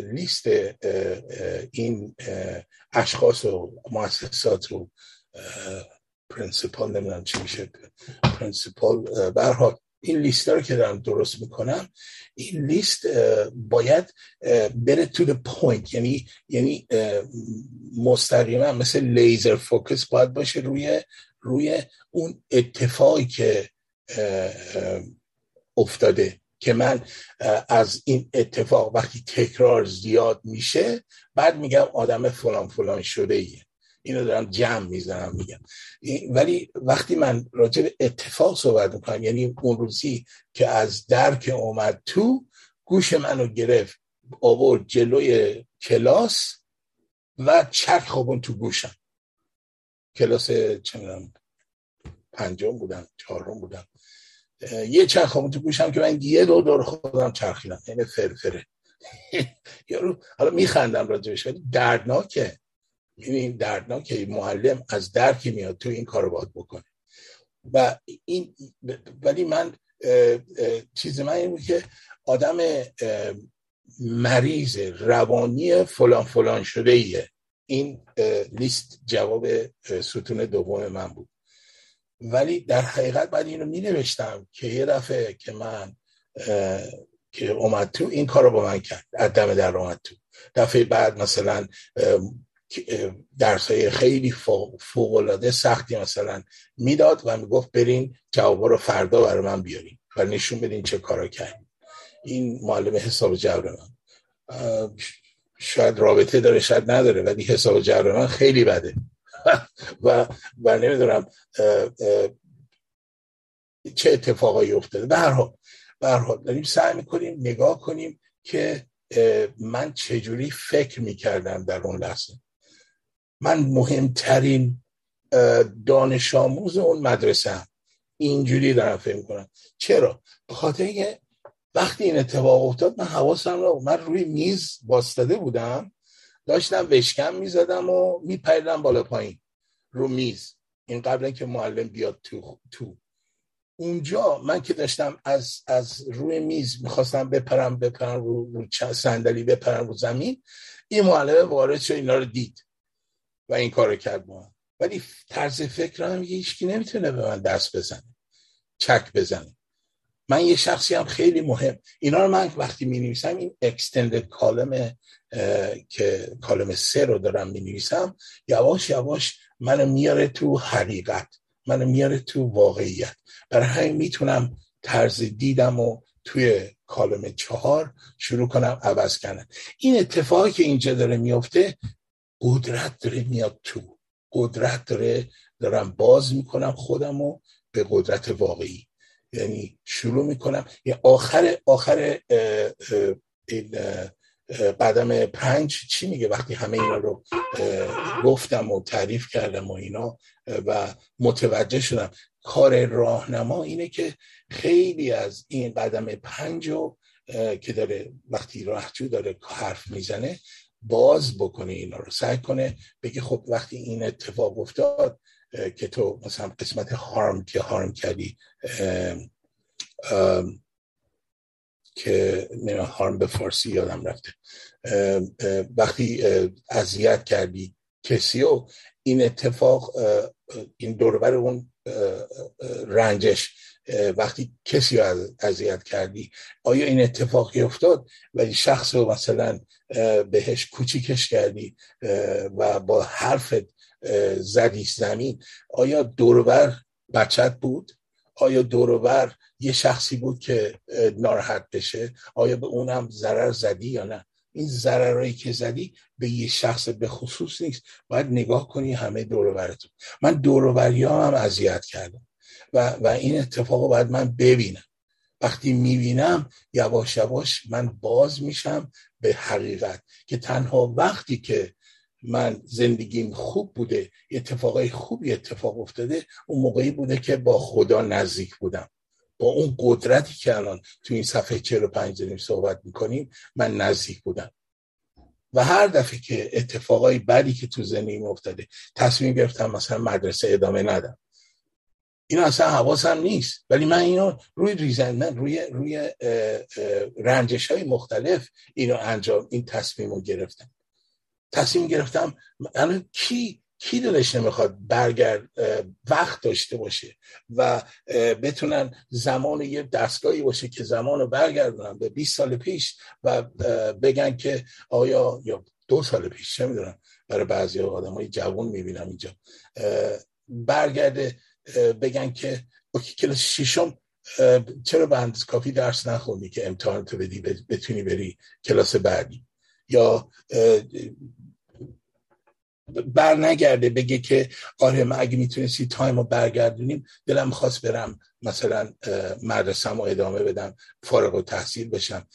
این اشخاص و مؤسسات رو پرینسیپال، نمیدونم چی میشه پرینسیپال، برها این لیست رو که دارم درست میکنم، این لیست باید بره تو the point، یعنی مستقیما مثل لیزر فوکس باید باشه روی اون اتفاقی که افتاده، که من از این اتفاق وقتی تکرار زیاد میشه بعد میگم آدم فلان شده ایه. اینو دارم جمع میزنم میگم. ولی وقتی من راجع به اتفاق صحبت میکنم، یعنی اون روزی که از در که اومد تو، گوش منو گرفت آورد جلوی کلاس و چک خوابون تو گوشم کلاس چه میدونم 5 بودم 4 بودم، یه چرخ تو گوشم که من یه دور خودم چرخیدم، یعنی فرفره. یارو حالا میخندم راجبش، ولی دردناکه. میبینیم دردناکه معلم از درکی میاد تو این کارو باید بکنه. و این ولی من چیز من این بود که آدم مریض روانی فلان فلان شده ایه. این لیست جواب ستون دوم من بود. ولی در حقیقت بعد اینو می نوشتم که یه دفعه که من که اومد تو این کارو با من کرد، دم در اومد تو. دفعه بعد مثلا درسای خیلی فوق‌العاده سختی مثلا میداد و میگفت برین جوابا رو فردا برای من بیارین و نشون بدین چه کارا کردین. این معلم حساب جبر من شاید رابطه داره شاید نداره، ولی حساب جبر من خیلی بده و نمیدونم چه اتفاقایی افتاده. به هر حال داریم سعی میکنیم نگاه کنیم که من چجوری فکر میکردم در اون لحظه. من مهمترین دانش آموز اون مدرسه هم. اینجوری دارم فکر میکنم. چرا؟ به خاطر اینکه وقتی این اتفاق افتاد من حواسم رو، من روی میز باستاده بودم، داشتم وشکم میزدم و میپریدم بالا پایین رو میز، این قبل اینکه معلم بیاد تو. اونجا من که داشتم از روی میز میخواستم بپرم رو صندلی، بپرم رو زمین، این معلم وارد شد، اینا رو دید و این کارو کرد با من. ولی طرز فکرم میگه هیچکی نمیتونه به من دست بزنه، چک بزنه. من یه شخصی هم خیلی مهم. اینا رو من وقتی می‌نویسم، این اکستندد کالم که کالم 3 رو دارم می‌نویسم، یواش یواش منو میاره تو حقیقت، منو میاره تو واقعیت. برای همین میتونم طرز دیدم و توی کالم 4 شروع کنم عوض کردن. این اتفاقی که اینجا داره میفته، قدرت داره میاد تو، قدرت دارم باز میکنم خودمو به قدرت واقعی. یعنی شروع میکنم یه آخر این قدم 5 چی میگه وقتی همه اینا رو گفتم و تعریف کردم و اینا و متوجه شدم. کار راهنما اینه که خیلی از این قدم 5 رو که داره وقتی راهجو داره حرف میزنه باز بکنه، اینا رو سعی کنه بگه خب وقتی این اتفاق افتاد که تو مثلا قسمت هارم کردی که نه هارم به فارسی یادم رفته، وقتی اذیت کردی کسی و این اتفاق این دوربر اون رنجش، وقتی کسی رو اذیت کردی، آیا این اتفاقی افتاد ولی شخص رو مثلا بهش کوچیکش کردی و با حرفت زدی زمین، آیا دوربر بچت بود؟ آیا دوربر یه شخصی بود که ناراحت بشه؟ آیا به اونم ضرر زدی یا نه؟ این ضررایی که زدی به یه شخص به خصوص نیست، باید نگاه کنی همه دوروبرتون. من دوروبریام هم اذیت کردم و این اتفاقو باید من ببینم. وقتی میبینم یواش یواش من باز میشم به حقیقت که تنها وقتی که من زندگیم خوب بوده، اتفاقای خوبی اتفاق افتاده، اون موقعی بوده که با خدا نزدیک بودم، با اون قدرتی که الان تو این صفحه 45 داریم صحبت میکنیم من نزدیک بودم. و هر دفعه که اتفاقای بدی که تو زندگیم افتاده تصمیم گرفتم مثلا مدرسه ادامه ندم، اینا اصلا حواسم نیست، ولی من اینو روی ریزندن روی رنجش های مختلف این تصمیم گرفتم. الان کی دلش نمیخواد وقت داشته باشه و بتونن زمان یه دستگاهی باشه که زمانو برگردونن به 20 سال پیش و بگن که آیا یا 2 سال پیش، چه میدونم، برای بعضی آدمای جوان میبینم اینجا برگرده بگن که اوکی کلاس 6 چرا به اندازه کافی درس نخوندی که امتحانتو بدی بتونی بری کلاس بعدی، یا بر نگرده بگه که آره من اگه میتونستی تایم رو برگردونیم دلم خواست برم مثلا مدرسه‌مو ادامه بدم، فارغ التحصیل بشم.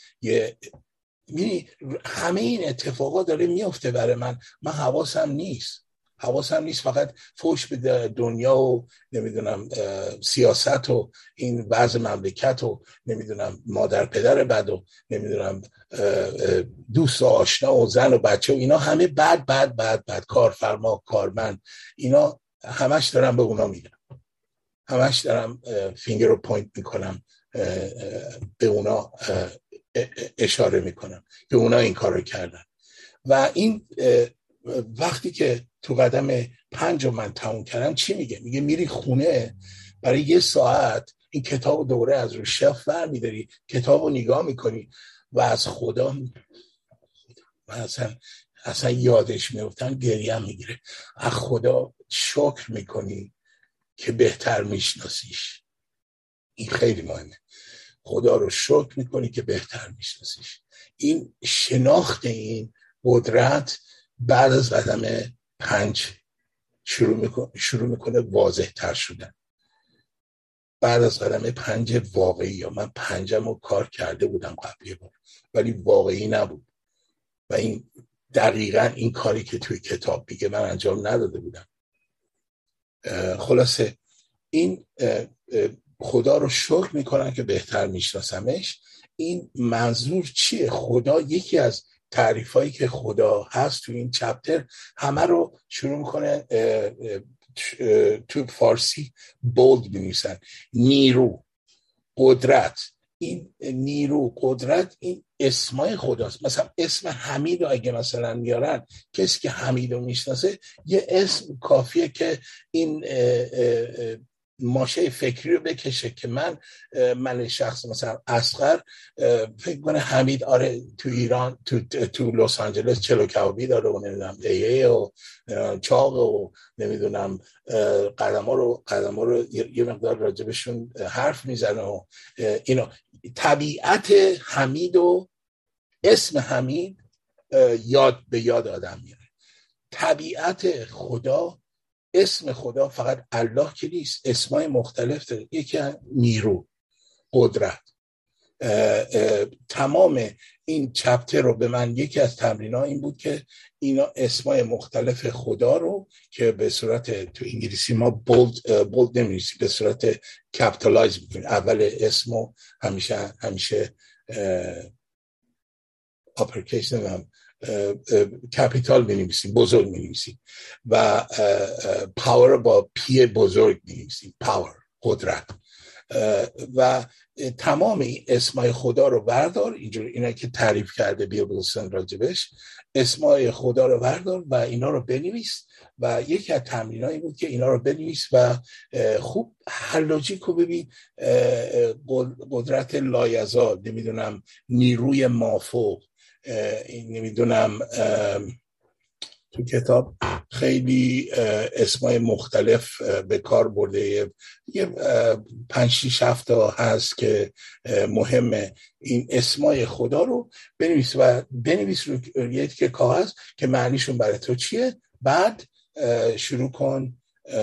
همه این اتفاقا داره میفته برای من حواسم نیست. حواسم نیست فقط فوش به دنیا و نمیدونم سیاست و این وضع مملکت و نمیدونم مادر پدر بد و نمیدونم دوست و آشنا و زن و بچه و اینا همه بد کارفرما کارمند، اینا همش دارم به اونا میگم، همش دارم فینگر رو پوینت میکنم، به اونا اشاره میکنم که اونا این کار رو کردن. و این وقتی که تو قدم 5 من تموم کردم چی میگه؟ میگه میری خونه برای 1 ساعت این کتاب دوره از رو شلف برمیداری، کتاب رو نگاه میکنی و از خدا من اصلا یادش میفتن گریم میگیره، از خدا شکر میکنی که بهتر میشناسیش. این خیلی مهمه، خدا رو شکر میکنی که بهتر میشناسیش. این شناخت این قدرت بعد از قدم 5 شروع میکنه واضح تر شدن. بعد از قدم 5 واقعی، یا من 5 رو کار کرده بودم قبلی بار ولی واقعی نبود و این دقیقا این کاری که توی کتاب میگه من انجام نداده بودم. خلاصه این خدا رو شکر میکنن که بهتر میشناسمش. این منظور چیه؟ خدا، یکی از تعریفایی که خدا هست تو این چپتر همه رو شروع میکنه تو فارسی بولد بنویسن، نیرو، قدرت. این نیرو، قدرت، این اسمای خداست. مثلا اسم حمید رو اگه مثلا میارن، کسی که حمید رو میشناسه یه اسم کافیه که این ماشه فکری رو بکشه که من شخص مثلا اصغر فکر کنه حمید آره تو ایران تو لس آنجلس چلو کبابی داره و نمیدونم ایه و چاق و نمیدونم قدما رو یه مقدار راجبشون حرف میزنه و اینا. طبیعت حمید و اسم حمید به یاد آدم میاره. طبیعت خدا، اسم خدا فقط الله که نیست، اسمای مختلف داره. یکی نیرو، قدرت. تمام این چپتر رو به من یکی از تمرین‌ها این بود که اینا اسمای مختلف خدا رو که به صورت تو انگلیسی ما بولد نمی‌نویسیم، به صورت کپیتالایز می‌کنیم. اول اسمو همیشه اپرکیس نمی‌کنیم، کپیتال می‌نویسیم، بزرگ می‌نویسیم و پاور با پی بزرگ می‌نویسیم، پاور، قدرت. و تمام این اسمای خدا رو بردار، اینجور اینا که تعریف کرده بیل ویلسون راجبش، اسمای خدا رو بردار و اینا رو بنویس. و یکی از تمرینایی بود که اینا رو بنویس و خوب حلاجی کو ببین، قدرت لایزال، نمیدونم نیروی مافوق، نمیدونم تو کتاب خیلی اسمای مختلف به کار برده، یه 5-6-7 تا هست که مهمه. این اسمای خدا رو بنویس و بنویس رو یه که کاغذ که معنیشون برای تو چیه. بعد شروع کن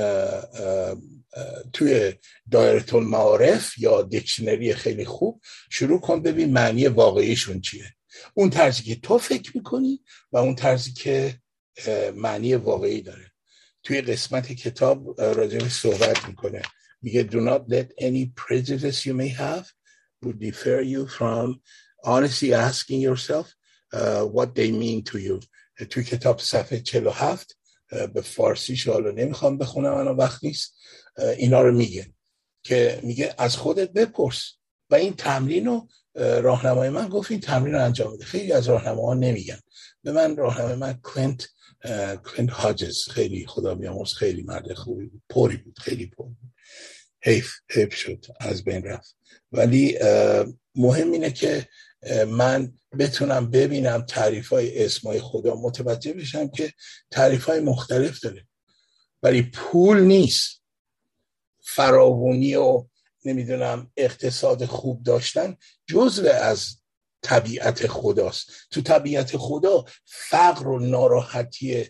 توی دایره المعارف یا دیکشنری خیلی خوب شروع کن ببین معنی واقعیشون چیه، اون طرزی که تو فکر میکنی و اون طرزی که معنی واقعی داره. توی قسمت کتاب راجعش صحبت میکنه، میگه do not let any prejudice you may have would deter you from honestly asking yourself what they mean to you. توی کتاب صفحه 47 به فارسیش حالا نمیخوام بخونم الان وقت نیست، اینا رو میگه که میگه از خودت بپرس. و این تمرین رو راهنمای من گفت این تمرین رو انجام بده. خیلی از راهنماها نمیگن. به من راهنمای من کلینت هاجز، خیلی خدا بیامرز، خیلی مرد خوبی بود، پوری بود، خیلی پوری بود. حیف شد از بین رفت. ولی مهم اینه که من بتونم ببینم تعریفای اسمای خدا، متوجه بشم که تعریفای مختلف داره، ولی پول نیست. فراوانی و نمیدونم اقتصاد خوب داشتن جزء از طبیعت خداست. تو طبیعت خدا فقر و ناراحتی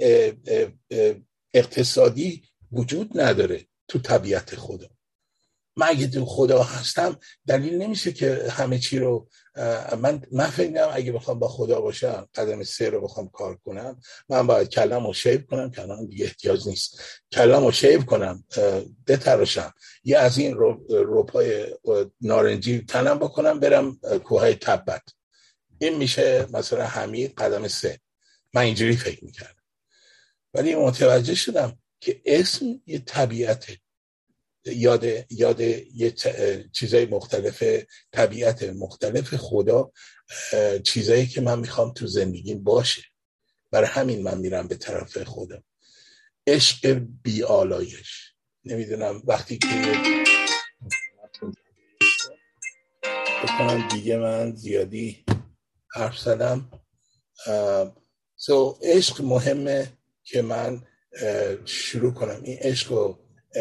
اقتصادی وجود نداره تو طبیعت خدا. من اگه تو خدا هستم دلیل نمیشه که همه چی رو من فکر می‌کنم اگه بخوام با خدا باشم، قدم 3 رو بخوام کار کنم، من باید کلمو شیو کنم، کلام دیگه احتیاج نیست، کلمو شیو کنم، بتراشم، یه از این روپای نارنجی تنم بکنم، برم کوههای تبت. این میشه مثلا حمید قدم 3. من اینجوری فکر میکردم، ولی متوجه شدم که اسم یه طبیعته، یاد یه چیزای مختلف، طبیعت مختلف خدا، چیزایی که من میخوام تو زندگیم باشه. برای همین من میرم به طرف خدا. عشق بی آلایش. نمیدونم وقتی که بکنم دیگه من زیادی حرف زدم. عشق مهمه که من شروع کنم این عشق رو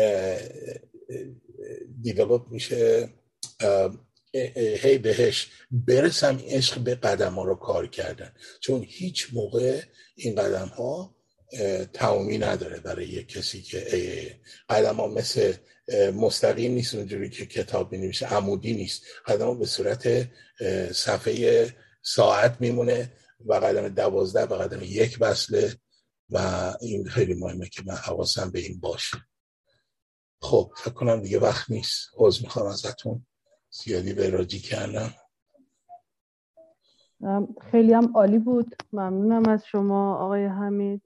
دیولوپ میشه، هی بهش برسم. این عشق به قدم ها رو کار کردن، چون هیچ موقع این قدم ها تمامی نداره برای یک کسی که قدم ها مثل مستقیم نیست، اونجوری که کتاب می‌نویسه عمودی نیست. قدم ها به صورت صفحه ساعت میمونه و قدم 12 به قدم 1 وصله و این خیلی مهمه که من حواسم به این باشه. خب فکر کنم دیگه وقت نیست. عذر میخوام ازتون، زیادی به راجی کردم. خیلی هم عالی بود. ممنونم از شما آقای حمید.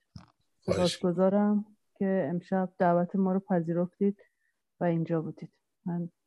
سپاسگزارم که امشب دعوت ما رو پذیرفتید و اینجا بودید. من